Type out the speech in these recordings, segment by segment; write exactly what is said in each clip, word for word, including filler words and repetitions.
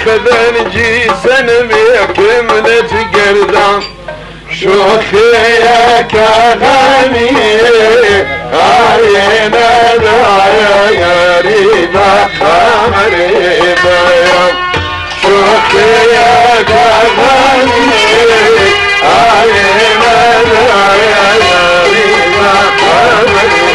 خذن جيسن بكملة قردام شوخيك غني عينا دايا ريبا خمريبا شوخيك غني عينا دايا ريبا خمريبا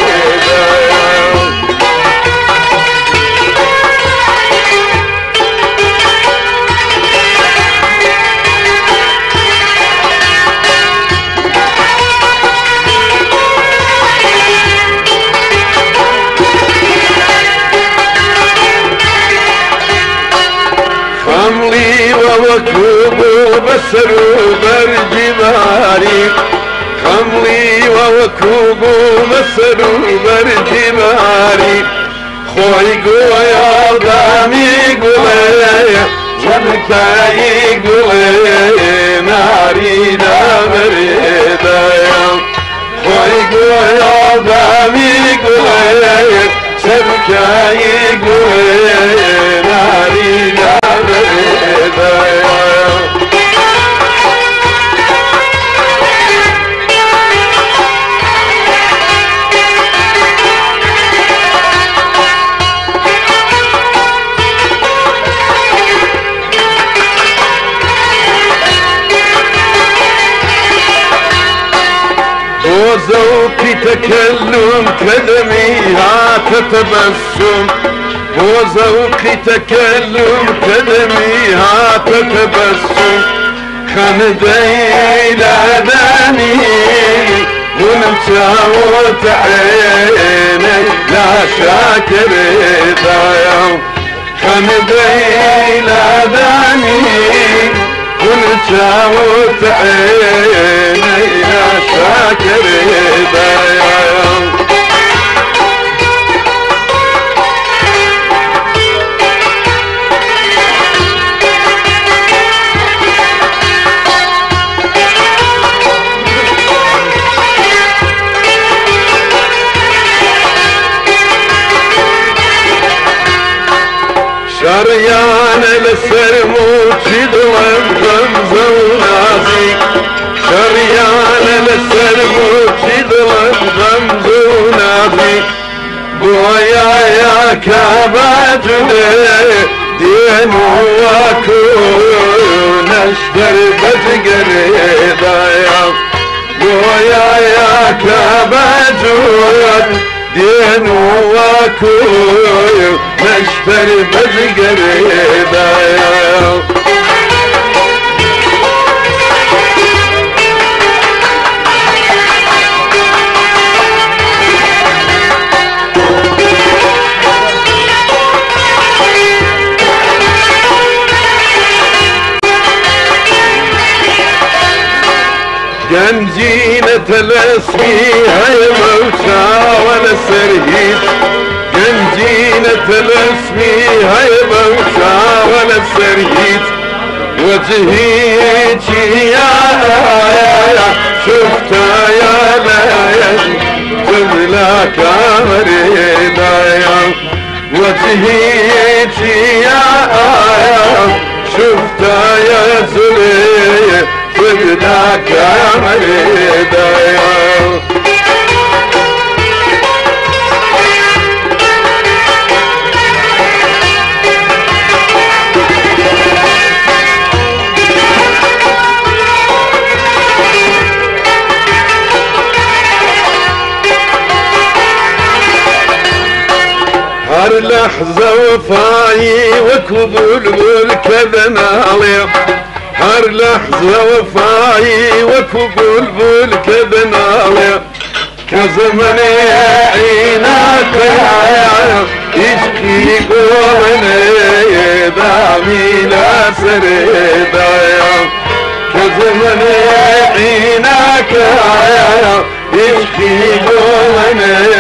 خملي ووكوبو بسرو برجباري خملي ووكوبو بسرو برجباري خوي قويا دامي قويا شبكاي قويا ناري دامري دايا خوي قويا دامي قويا شبكاي قويا ناري دامري دايا وذوقي تكلم كلميها تتبسم وذوقي تكلم كلميها تتبسم خندي لداني ونمساوت عيني لا شاكر دايا خندي لداني ونمساوت عيني لا شاكر دايا شريان للسرموت يضرب غمزة ونازي شريان للسرموت يضرب غمزة ونازي بويا يا كاباتنا دين وكون اشتر بتقريضايا بويا يا كاباتنا دين وكون اشتر بتقريضايا جنجينة الاسمي هاي موتى ولا سرهيد جنجينة الاسمي هاي موتى ولا سرهيد وجهيك يا آية شفتها يا ليل جملة كامريدايا وجهيك يا آية شفتها يا زليل بدك يا مريدايا هر لحظة وفاي وكبل كذنالي هر لحظة وفاي وكبل بالكذنالي كزمني عينك يشكي قولني دامي لا سريدايا كزمني عينك يشكي قولني